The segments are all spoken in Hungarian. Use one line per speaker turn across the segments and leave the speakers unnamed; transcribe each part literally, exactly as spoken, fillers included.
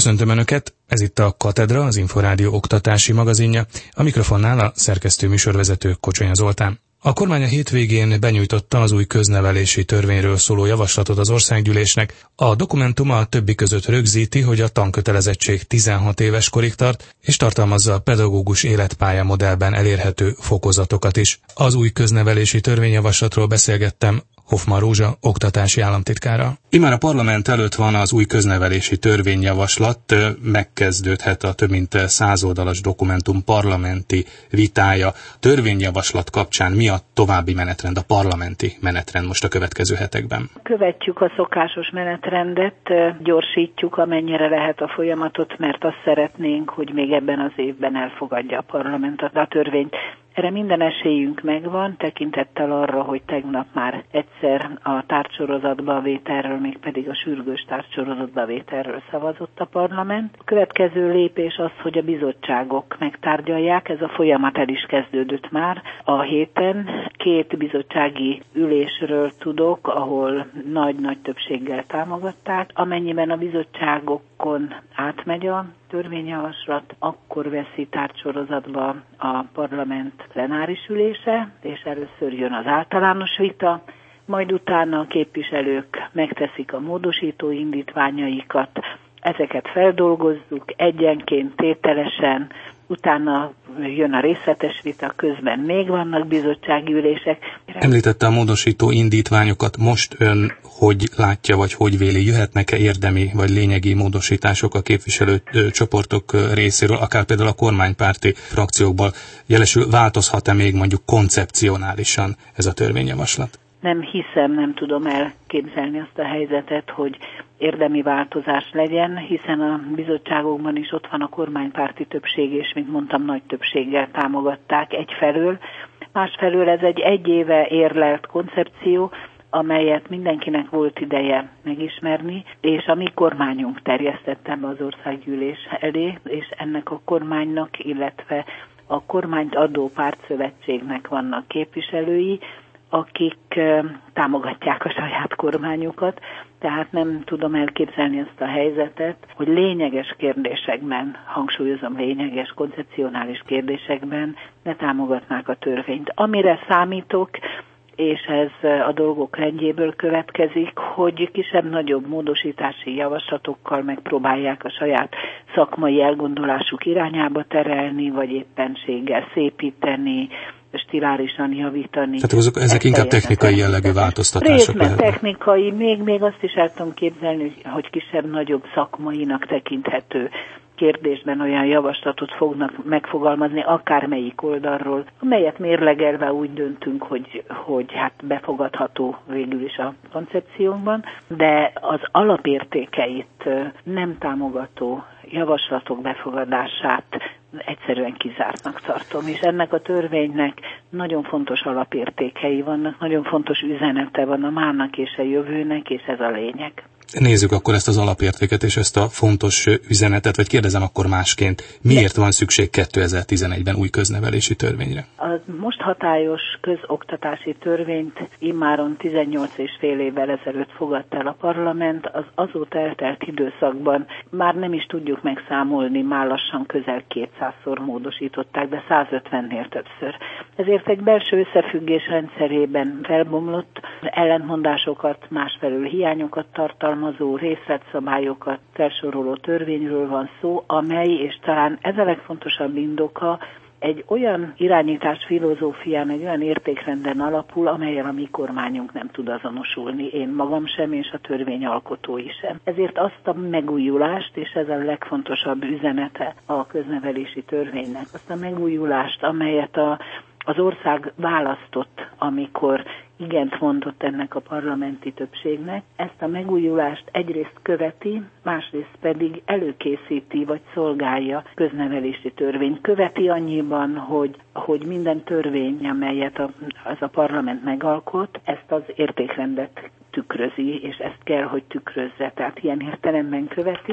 Köszöntöm Önöket, ez itt a Katedra, az Inforádió oktatási magazinja, a mikrofonnál a szerkesztő műsorvezető Kocsonya Zoltán. A kormány a hétvégén benyújtotta az új köznevelési törvényről szóló javaslatot az országgyűlésnek. A dokumentum a többi között rögzíti, hogy a tankötelezettség tizenhat éves korig tart, és tartalmazza a pedagógus életpálya modellben elérhető fokozatokat is. Az új köznevelési törvényjavaslatról beszélgettem Hoffman Rózsa oktatási államtitkárral. Immár a parlament előtt van az új köznevelési törvényjavaslat, megkezdődhet a több mint száz oldalas dokumentum parlamenti vitája. Törvényjavaslat kapcsán mi a további menetrend, a parlamenti menetrend most a következő hetekben?
Követjük a szokásos menetrendet, gyorsítjuk amennyire lehet a folyamatot, mert azt szeretnénk, hogy még ebben az évben elfogadja a parlament a törvényt. Erre minden esélyünk megvan, tekintettel arra, hogy tegnap már egyszer a tárgysorozatba vételről, mégpedig a sürgős tárgysorozatba vételről szavazott a parlament. A következő lépés az, hogy a bizottságok megtárgyalják, ez a folyamat el is kezdődött már a héten. Két bizottsági ülésről tudok, ahol nagy-nagy többséggel támogatták. Amennyiben a bizottságokon átmegy a törvényjavaslat, akkor veszi tárgysorozatba a parlament plenáris ülése, és először jön az általános vita, majd utána a képviselők megteszik a módosító indítványaikat, ezeket feldolgozzuk egyenként, tételesen, utána jön a részletes vita, közben még vannak bizottsági ülések.
Említette a módosító indítványokat, most ön hogy látja, vagy hogy véli, jöhetnek-e érdemi vagy lényegi módosítások a képviselőcsoportok részéről, akár például a kormánypárti frakciókból, jelesül változhat-e még mondjuk koncepcionálisan ez a törvényjavaslat?
Nem hiszem, nem tudom elképzelni azt a helyzetet, hogy érdemi változás legyen, hiszen a bizottságokban is ott van a kormánypárti többség, és mint mondtam, nagy többséggel támogatták egyfelől. Másfelől ez egy egy éve érlelt koncepció, amelyet mindenkinek volt ideje megismerni, és a mi kormányunk terjesztette be az országgyűlés elé, és ennek a kormánynak, illetve a kormányt adó pártszövetségnek vannak képviselői, akik támogatják a saját kormányukat, tehát nem tudom elképzelni azt a helyzetet, hogy lényeges kérdésekben, hangsúlyozom lényeges, koncepcionális kérdésekben ne támogatnák a törvényt. Amire számítok, és ez a dolgok rendjéből következik, hogy kisebb-nagyobb módosítási javaslatokkal megpróbálják a saját szakmai elgondolásuk irányába terelni, vagy éppenséggel szépíteni, stilárisan javítani.
Tehát azok, ezek inkább technikai jellegű változtatások
részben
lehetnek.
technikai, még, még azt is el tudom képzelni, hogy kisebb-nagyobb szakmainak tekinthető kérdésben olyan javaslatot fognak megfogalmazni akármelyik oldalról, amelyet mérlegelve úgy döntünk, hogy, hogy hát befogadható végül is a koncepciónkban, de az alapértékeit nem támogató javaslatok befogadását egyszerűen kizártnak tartom, és ennek a törvénynek nagyon fontos alapértékei vannak, nagyon fontos üzenete van a mának és a jövőnek, és ez a lényeg.
Nézzük akkor ezt az alapértéket és ezt a fontos üzenetet, vagy kérdezem akkor másként, miért van szükség kétezer-tizenegyben új köznevelési törvényre?
A most hatályos közoktatási törvényt immáron tizennyolc és fél évvel ezelőtt fogadta el a parlament, az azóta eltelt időszakban már nem is tudjuk megszámolni, már lassan közel kétszázszor módosították, de százötvennél többször. Ezért egy belső összefüggés rendszerében felbomlott, ellentmondásokat, másfelől hiányokat tartalmaz, részletszabályokat felsoroló törvényről van szó, amely, és talán ez a legfontosabb indoka, egy olyan irányítás filozófián, egy olyan értékrenden alapul, amellyel a mi kormányunk nem tud azonosulni, én magam sem, és a törvényalkotói sem. Ezért azt a megújulást, és ez a legfontosabb üzenete a köznevelési törvénynek, azt a megújulást, amelyet a az ország választott, amikor igent mondott ennek a parlamenti többségnek, ezt a megújulást egyrészt követi, másrészt pedig előkészíti vagy szolgálja köznevelési törvény. Követi annyiban, hogy, hogy minden törvény, amelyet a, az a parlament megalkot, ezt az értékrendet tükrözi, és ezt kell, hogy tükrözze. Tehát ilyen értelemben követi.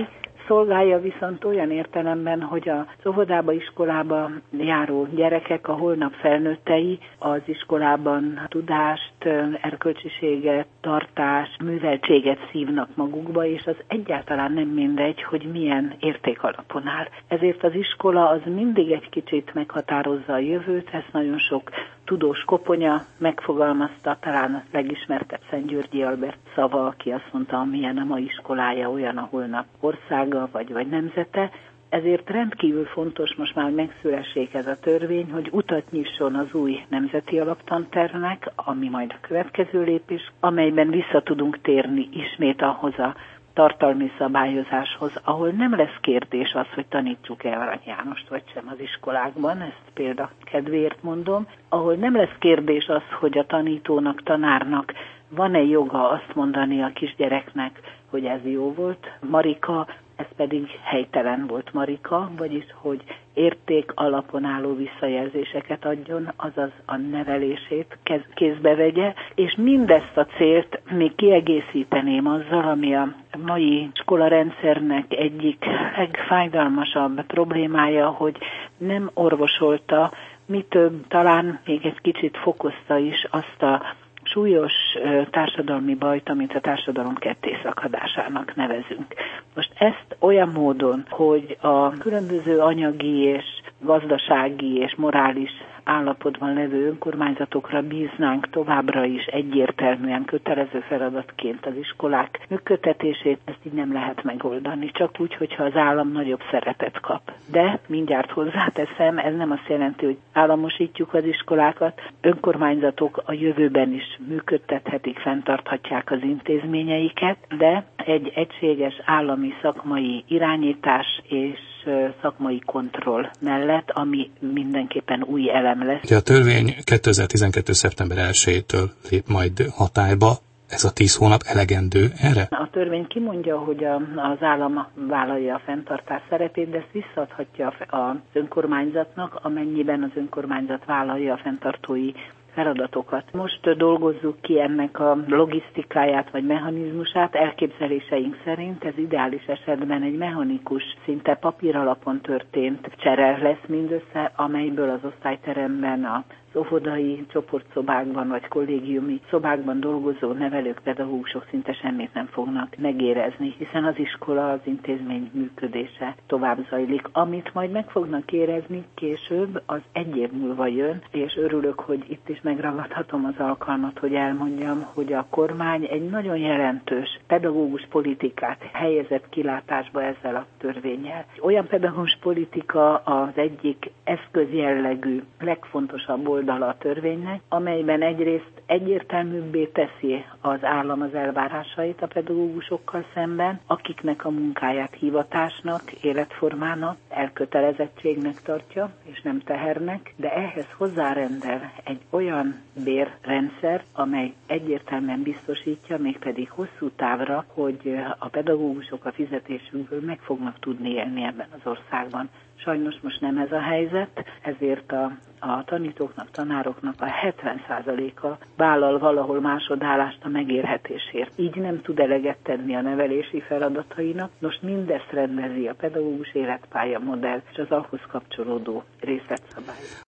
szolgálja viszont olyan értelemben, hogy az óvodába, iskolába járó gyerekek, a holnap felnőttei az iskolában tudást, erkölcsiséget, tartást, műveltséget szívnak magukba, és az egyáltalán nem mindegy, hogy milyen értékalapon áll. Ezért az iskola az mindig egy kicsit meghatározza a jövőt, ezt nagyon sok tudós koponya megfogalmazta, talán a legismertebb Szent-Györgyi Albert szava, aki azt mondta, milyen a mai iskolája, olyan a holnap országa vagy, vagy nemzete. Ezért rendkívül fontos most már, hogy megszülessék ez a törvény, hogy utat nyisson az új nemzeti alaptantervnek, ami majd a következő lépés, amelyben vissza tudunk térni ismét ahhoz a tartalmi szabályozáshoz, ahol nem lesz kérdés az, hogy tanítsuk-e Arany Jánost vagy sem az iskolákban, ezt példa kedvéért mondom, ahol nem lesz kérdés az, hogy a tanítónak, tanárnak van-e joga azt mondani a kisgyereknek, hogy ez jó volt, Marika, ez pedig helytelen volt, Marika, vagyis hogy érték alapon álló visszajelzéseket adjon, azaz a nevelését kez, kézbe vegye, és mindezt a célt még kiegészíteném azzal, ami a mai iskolarendszernek egyik legfájdalmasabb problémája, hogy nem orvosolta, mi több, talán még egy kicsit fokozta is azt a súlyos társadalmi bajt, amit a társadalom kettészakadásának nevezünk. Most ezt olyan módon, hogy a különböző anyagi és gazdasági és morális állapotban levő önkormányzatokra bíznánk továbbra is egyértelműen kötelező feladatként az iskolák működtetését, ezt így nem lehet megoldani, csak úgy, hogyha az állam nagyobb szerepet kap. De mindjárt hozzáteszem, ez nem azt jelenti, hogy államosítjuk az iskolákat, önkormányzatok a jövőben is működtethetik, fenntarthatják az intézményeiket, de egy egységes állami szakmai irányítás és szakmai kontroll mellett, ami mindenképpen új elem lesz.
A törvény kétezer-tizenkettő. szeptember elsejétől lép majd hatályba. Ez a tíz hónap elegendő erre?
A törvény kimondja, hogy a, az állam vállalja a fenntartás szerepét, de ezt visszaadhatja az önkormányzatnak, amennyiben az önkormányzat vállalja a fenntartói feladatokat. Most dolgozzuk ki ennek a logisztikáját vagy mechanizmusát, elképzeléseink szerint ez ideális esetben egy mechanikus, szinte papíralapon történt csere lesz mindössze, amelyből az osztályteremben a az óvodai csoportszobákban vagy kollégiumi szobákban dolgozó nevelők, pedagógusok szinte semmit nem fognak megérezni, hiszen az iskola, az intézmény működése tovább zajlik. Amit majd meg fognak érezni később, az egy év múlva jön, és örülök, hogy itt is megragadhatom az alkalmat, hogy elmondjam, hogy a kormány egy nagyon jelentős pedagógus politikát helyezett kilátásba ezzel a törvénnyel. Olyan pedagógus politika az egyik eszközjellegű, legfontosabb oldala a törvénynek, amelyben egyrészt egyértelműbbé teszi az állam az elvárásait a pedagógusokkal szemben, akiknek a munkáját hivatásnak, életformának, elkötelezettségnek tartja, és nem tehernek, de ehhez hozzárendel egy olyan bérrendszer, amely egyértelműen biztosítja, mégpedig hosszú távra, hogy a pedagógusok a fizetésükből meg fognak tudni élni ebben az országban. Sajnos most nem ez a helyzet, ezért a, a tanítóknak, tanároknak a hetven százaléka vállal valahol másodállást a megélhetésért. Így nem tud eleget tenni a nevelési feladatainak. Most mindezt rendezi a pedagógus életpálya modell és az ahhoz kapcsolódó részletszabály.